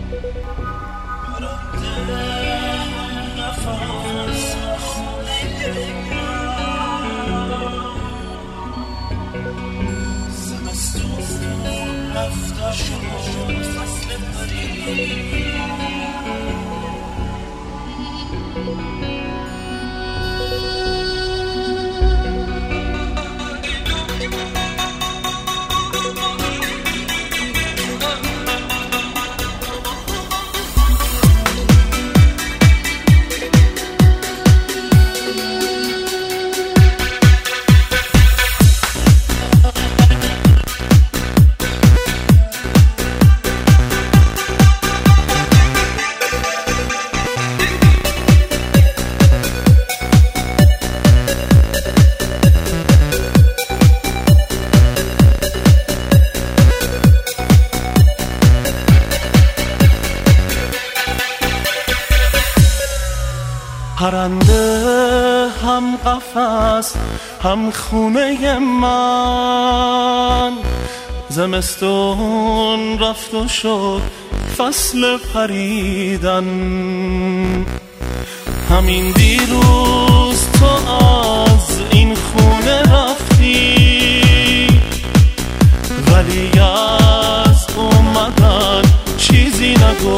پرنده هم قفس هم خونه من، زمستون رفت و شد فصل پریدن. همین دیروز تو از این خونه رفتی، ولی از اومدن چیزی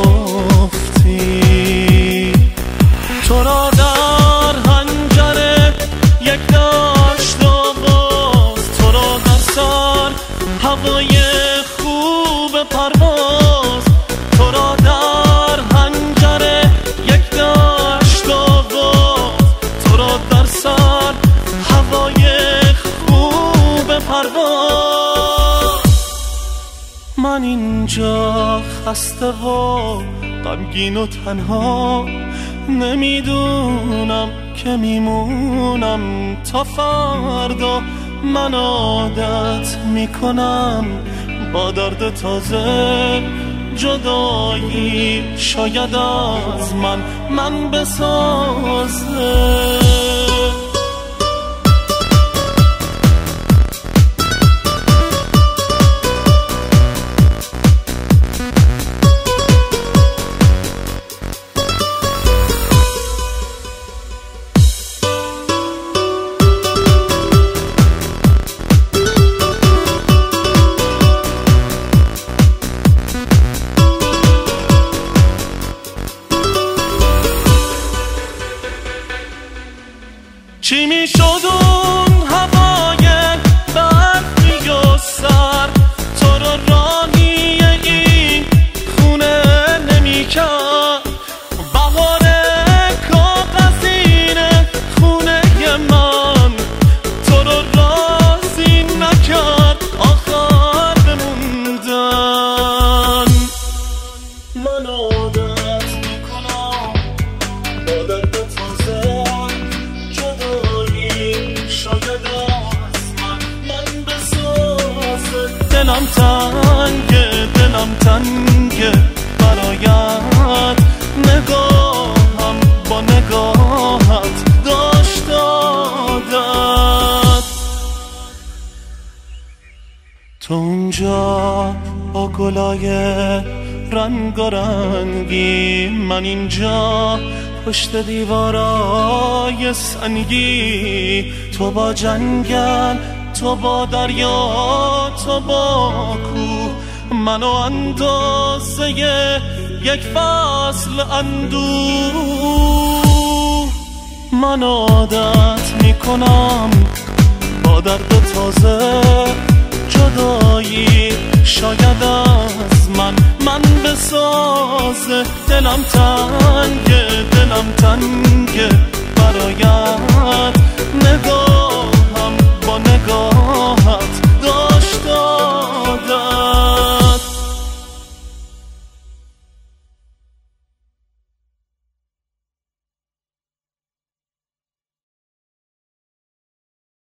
نگفتی. تو را در حنجره یک دشت آغاز، تو را در سر هوای خوب پرواز. تو را در حنجره یک دشت آغاز، تو را در سر هوای خوب پرواز. من اینجا خسته و غمگین و تنها، نمیدونم که میمونم تا فردا. من عادت میکنم با درد تازه جدایی، شاید از من بسازه. چی میشد اون هوای برفی و سر، تو رو راهی این خونه نمیکرد. بهار کاغذینه خونه من، تو رو راضی نکرد آخر بموندن. من عادت میکنم با درد تازه شاید از من بسازه. دلم تنگه برایت، نگاهم با نگاهت داشت عادت. تو اونجا با گلای رنگارنگی، من اینجا پشت دیوارای سنگی. تو با جنگل، تو با دریا، تو با کوه، منو اندازه یک فصل اندوه. من عادت میکنم با درد تازه جدایی، شاید از من بسازه. دلم تنگ